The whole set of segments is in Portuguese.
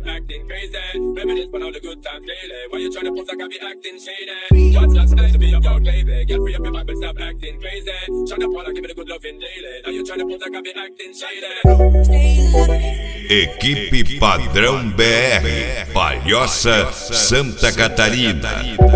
acting crazy. Reminisce on all the good times daily. Why you tryna pose like I be acting shady? What's not supposed to be about, baby? Get free up your mind, but stop acting crazy. Tryna pull like give it a good loving daily. Now you tryna pose like I be acting shady. Equipe Padrão BR, Palhoça, Santa Catarina.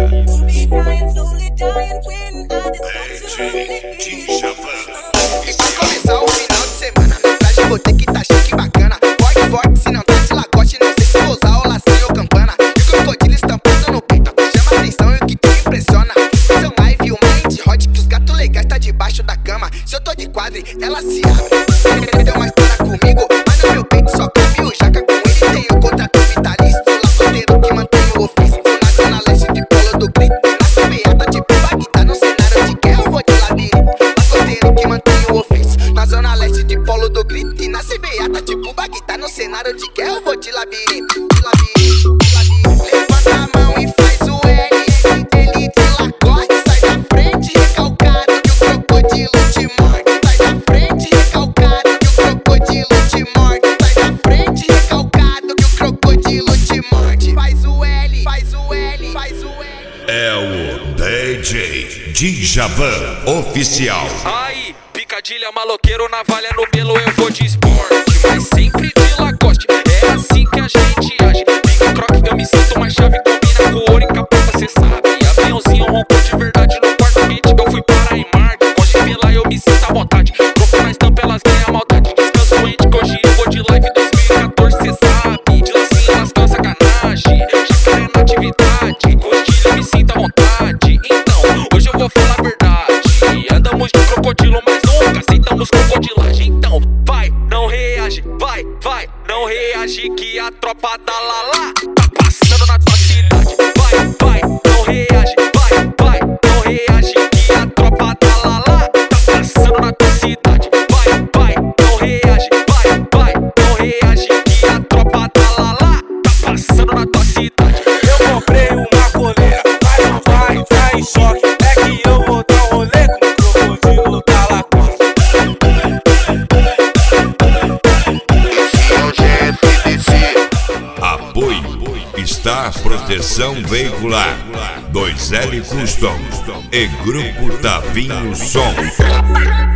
E pra começar o final de semana, traje vou ter que tá chique bacana. Forte, forte, se não tá de lagoste, não sei se vou usar o lacinho ou campana. E o crocodilo estampado no peito, chama atenção e o que te impressiona. São live, o mind hot, que os gatos legais tá debaixo da cama. Se eu tô de quadre, ela se abre. Deu uma história comigo, mas no meu peito só cabe o jaca. Com ele tem o contrato vitalício, lagoteiro que mantém o ofício. Na zona leste de Polo do Grito, na semeada de Bagdá, no cenário de guerra eu vou de labirinto. Lagoteiro que mantém o ofício, na zona leste de Polo do Grito. E na semeada tipo Bagdá, no cenário de guerra eu vou de labirinto. De labirinto, de labirinto. Levanta a mão e faz o L, ele de lagoste. Sai da frente recalcado que o crocodilo te morde. Sai da frente recalcado que o crocodilo te morde. Sai da frente recalcado que o crocodilo te morde. Faz o L, faz o L, faz o L. É o DJ Djavan Oficial. Aí, picadilha, maloqueiro, navalha no pelo, eu vou de esporte, mas sempre de lagoste. É assim que a gente age. Pica, croque, eu me sinto mais chave. Combina com ouro e capota, cê sabe. Aviãozinho roncou de verdade no quarto quente. Eu fui para em Marte, hoje pela eu me sinto à vontade. Troco na estampa, elas ganham maldade. Descanso ente, que hoje eu vou de live 2014, cê sabe. De lacinho, elas ganham sacanagem. Jacaré na atividade, hoje eu me sinto à vontade. Então, hoje eu vou falar a verdade. Andamos de crocodilo, mas nunca aceitamos crocodilagem. Então, vai, não reage, vai, não reage que a tropa da Lala tá passando na tua cidade. Vai, não reage, vai, não reage que a tropa da Lala tá passando na tua cidade. Vai, não reage, vai, não reage que a tropa da Lala tá passando na tua cidade. Eu comprei uma coleira, mas não vai entrar em choque. É que eu vou dar um rolê com o crocodilo da lagosta. Apoio Star Proteção Veicular, 2L Custom e Grupo Tavinho Som.